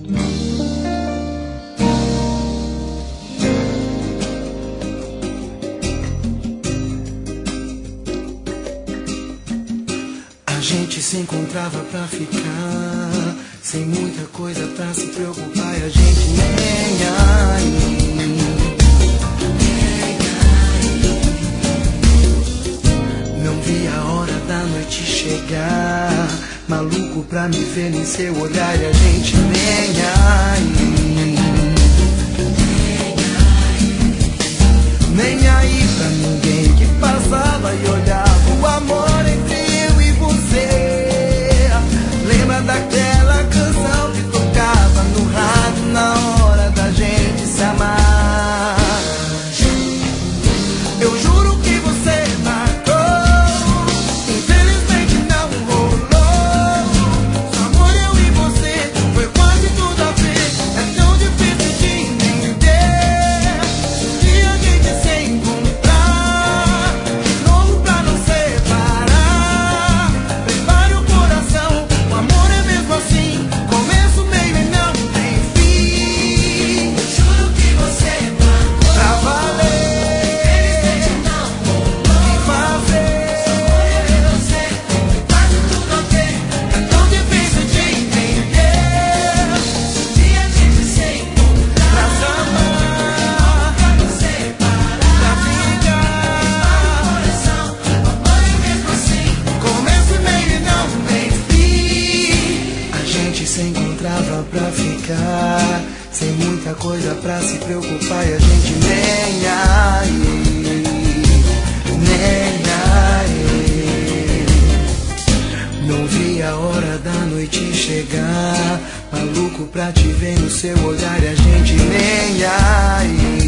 A gente se encontrava pra ficar, sem muita coisa pra se preocupar, e a gente nem aí. Não vi a hora da noite chegar, maluco pra me ver em seu olhar, e a gente nem aí. Nem aí pra ninguém que passava e olhava o amor entre eu e você. Lembra daquela canção que tocava no rádio na hora da gente se amar? Eu juro que você marcou, infelizmente não rolou. Só amor eu e você, foi quase tudo a ver. É tão difícil de entender. Se a gente se encontrar de novo pra não separar, prepare o coração, o amor é mesmo assim, começo, meio e não tem fim. Eu juro que você marcou pra valer. Se encontrava pra ficar, sem muita coisa pra se preocupar, e a gente nem aí, nem aí. Não vi a hora da noite chegar, maluco pra te ver no seu olhar, e a gente nem aí.